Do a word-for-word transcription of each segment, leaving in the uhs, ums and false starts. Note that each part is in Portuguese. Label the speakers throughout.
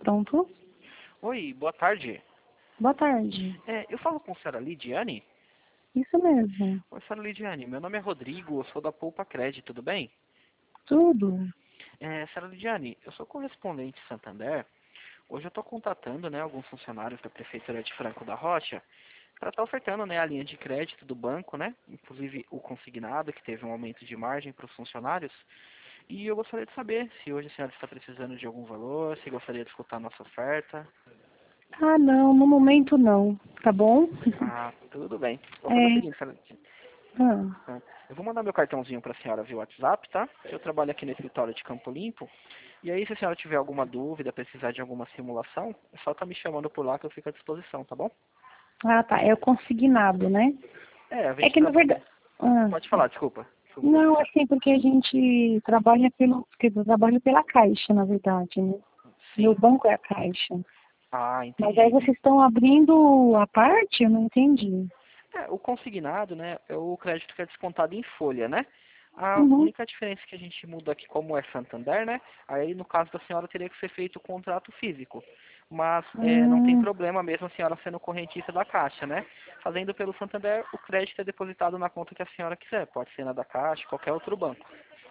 Speaker 1: Pronto.
Speaker 2: Oi, boa tarde.
Speaker 1: Boa tarde.
Speaker 2: É, eu falo com a senhora Lidiane?
Speaker 1: Isso mesmo.
Speaker 2: Oi, senhora Lidiane, meu nome é Rodrigo, eu sou da Poupa Cred, tudo bem?
Speaker 1: Tudo.
Speaker 2: É, senhora Lidiane, eu sou correspondente Santander. Hoje eu estou contatando, né, alguns funcionários da Prefeitura de Franco da Rocha para estar ofertando, né, a linha de crédito do banco, né, inclusive o consignado, que teve um aumento de margem para os funcionários. E eu gostaria de saber se hoje a senhora está precisando de algum valor, se gostaria de escutar a nossa oferta.
Speaker 1: Ah, não, no momento não. Tá bom?
Speaker 2: Ah, tudo bem. Vou fazer o
Speaker 1: É.
Speaker 2: seguinte, senhora Lidiane.
Speaker 1: Ah,
Speaker 2: Tá? Eu vou mandar meu cartãozinho para a senhora via WhatsApp, tá? Eu trabalho aqui no escritório de Campo Limpo. E aí, se a senhora tiver alguma dúvida, precisar de alguma simulação, é só estar me chamando por lá que eu fico à disposição, tá bom?
Speaker 1: ah, tá. É o consignado, né?
Speaker 2: É, a
Speaker 1: É
Speaker 2: gente
Speaker 1: que na
Speaker 2: trabalha...
Speaker 1: verdade. Ah,
Speaker 2: Pode falar, desculpa. Desculpa
Speaker 1: não,
Speaker 2: interromper.
Speaker 1: assim, porque a gente trabalha pelo. Porque eu trabalho pela Caixa, na verdade, né? Meu
Speaker 2: Sim.
Speaker 1: banco é a Caixa.
Speaker 2: Ah,
Speaker 1: Mas aí
Speaker 2: entendi.
Speaker 1: vocês estão abrindo a parte? Eu não entendi.
Speaker 2: É, o consignado, né, é o crédito que é descontado em folha, né? A
Speaker 1: Uhum.
Speaker 2: única diferença que a gente muda aqui, como é Santander, né? Aí, no caso da senhora, teria que ser feito o contrato físico. Mas é, não tem
Speaker 1: Hum,
Speaker 2: problema mesmo a senhora sendo correntista da Caixa, né? Fazendo pelo Santander, o crédito é depositado na conta que a senhora quiser. Pode ser na da Caixa, qualquer outro banco,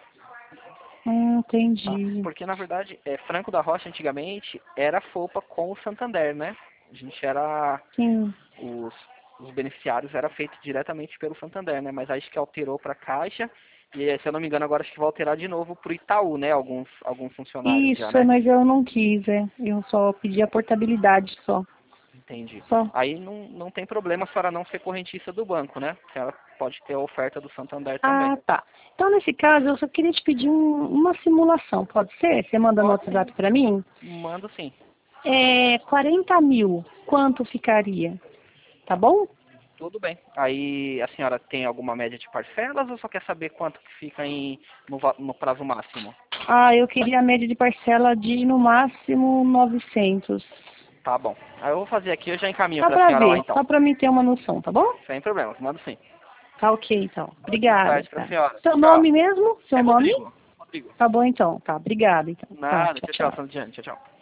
Speaker 1: hum,
Speaker 2: tá?
Speaker 1: entendi.
Speaker 2: Porque, na verdade, é, Franco da Rocha, antigamente, era FOPA com o Santander, né? A gente era...
Speaker 1: Sim.
Speaker 2: Os, os beneficiários era feito diretamente pelo Santander, né? Mas acho que alterou para a Caixa e, se eu não me engano, agora acho que vai alterar de novo para o Itaú, né? Alguns, alguns funcionários já,
Speaker 1: Isso,
Speaker 2: né?
Speaker 1: mas eu não quis, é. Eu só pedi a portabilidade só.
Speaker 2: Entendi.
Speaker 1: Só.
Speaker 2: Aí não, não tem problema a senhora não ser correntista do banco, né? A senhora pode ter a oferta do Santander também.
Speaker 1: Ah, tá. Então, nesse caso, eu só queria te pedir um- uma simulação, pode ser? Você manda no
Speaker 2: Pode sim.
Speaker 1: WhatsApp para mim?
Speaker 2: Mando sim.
Speaker 1: É quarenta mil, quanto ficaria? Tá bom?
Speaker 2: Tudo bem. Aí a senhora tem alguma média de parcelas ou só quer saber quanto que fica em, no, va- no prazo máximo?
Speaker 1: Ah, eu queria a média de parcela de, no máximo, novecentos.
Speaker 2: Tá bom. Aí eu vou fazer aqui, eu já encaminho
Speaker 1: Só
Speaker 2: para a
Speaker 1: para
Speaker 2: senhora lá
Speaker 1: ver,
Speaker 2: então.
Speaker 1: só para mim ter uma noção, tá bom?
Speaker 2: Sem problemas, mando sim.
Speaker 1: Tá ok, então.
Speaker 2: Boa
Speaker 1: Obrigada,
Speaker 2: tarde para a
Speaker 1: tá.
Speaker 2: senhora.
Speaker 1: Seu
Speaker 2: Tchau.
Speaker 1: nome mesmo?
Speaker 2: É
Speaker 1: Seu nome?
Speaker 2: Rodrigo. Rodrigo.
Speaker 1: Tá bom, então. Tá, obrigada, então. Tá,
Speaker 2: Nada.
Speaker 1: tchau,
Speaker 2: Tchau, tchau,
Speaker 1: tchau.
Speaker 2: Sandiane. Tchau, tchau.